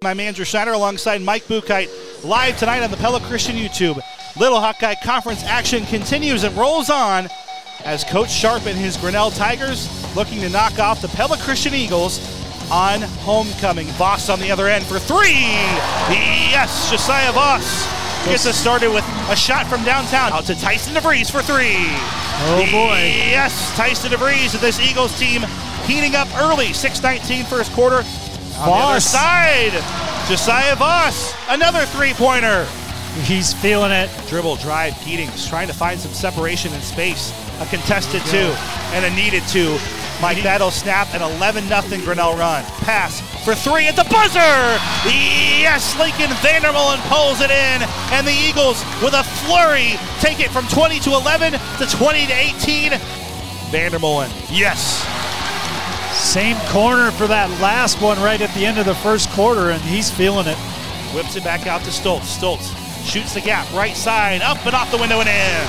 My man Drew Schneider alongside Mike Bukite live tonight on the Pella Christian YouTube. Little Hawkeye Conference action continues and rolls on as Coach Sharp and his Grinnell Tigers looking to knock off the Pella Christian Eagles on homecoming. Voss on the other end for three. Yes, Josiah Voss gets us started with a shot from downtown. Out to Tyson DeVries for three. Oh boy. Yes, Tyson DeVries with this Eagles team heating up early. 6:19 first quarter. On the other side, Josiah Voss, another three-pointer. He's feeling it. Dribble, drive, Keatings trying to find some separation in space. A contested two and a needed two. Mike, that'll snap an 11-0 Grinnell run. Pass for three at the buzzer. Yes, Lincoln Vandermolen pulls it in, and the Eagles with a flurry take it from 20-11 to 20-18. Vandermolen, yes. Same corner for that last one right at the end of the first quarter, and he's feeling it. Whips it back out to Stoltz. Stoltz shoots the gap, right side, up and off the window and in.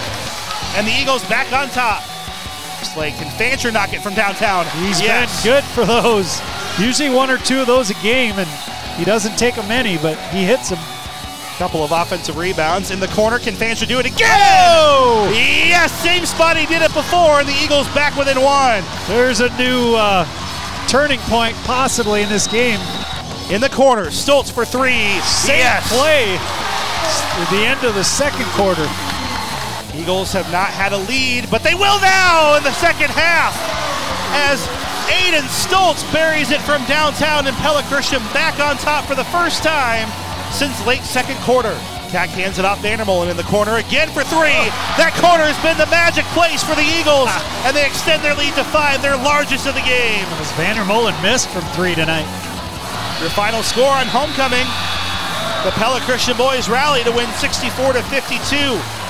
And the Eagles back on top. Slade, can Fancher knock it from downtown? He's been good for those. Usually one or two of those a game, and he doesn't take them many, but he hits them. Couple of offensive rebounds. In the corner, can Fancher do it again? Oh! Yes, same spot he did it before, and the Eagles back within one. There's a new turning point possibly in this game. In the corner, Stoltz for three. Same play at the end of the second quarter. Eagles have not had a lead, but they will now in the second half as Aiden Stoltz buries it from downtown, and Pella Christian back on top for the first time since late second quarter. Cack hands it off Vandermolen in the corner again for three. That corner has been the magic place for the Eagles, and they extend their lead to 5, their largest of the game. As Vandermolen missed from three tonight. Your final score on homecoming, the Pella Christian boys rally to win 64-52.